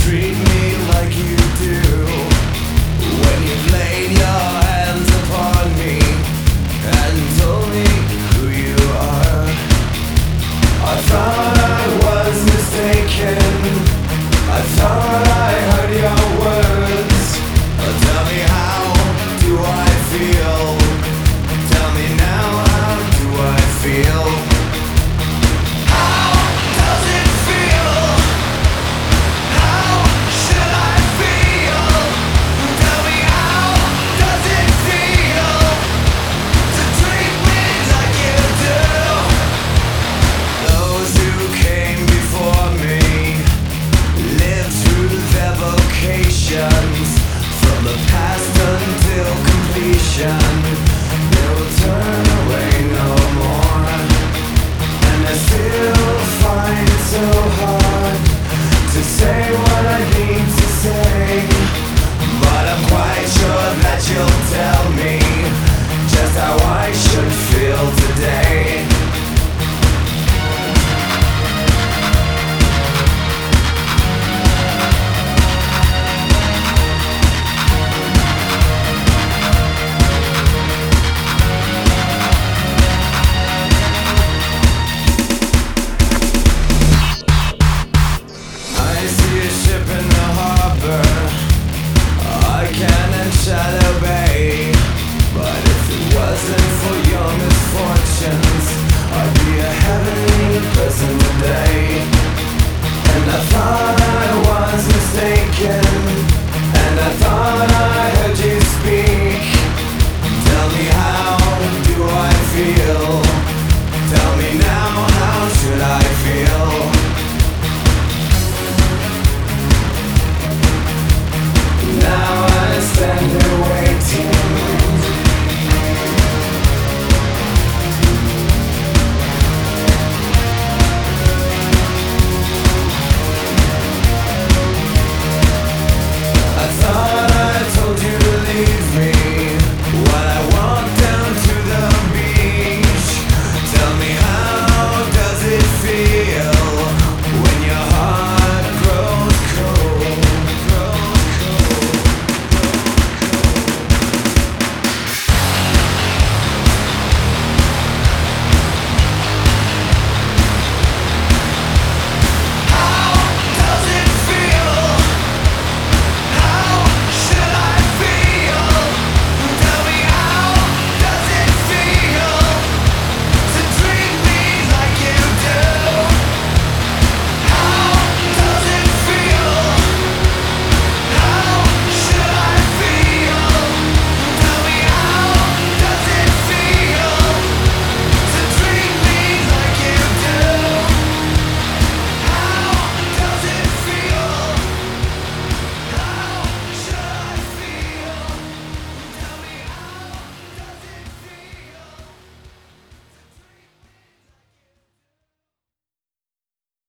treat me like you do. When you've laid your hands upon me and told me who you are, I thought I was mistaken. I thought I heard your words. Tell me, how do I feel? Tell me now, how do I feel? How does it feel? How should I feel? Tell me, how does it feel to treat me like you do? Those who came before me lived through their vocations, from the past until completion. They will turn away no more, and I still find it so hard to say what I need to say. But I'm quite sure that you'll tell me just how I should feel today. I see a ship in the harbor, I can and shall obey. But if it wasn't for your misfortunes, I'd be a heavenly person today. And I thought I was mistaken.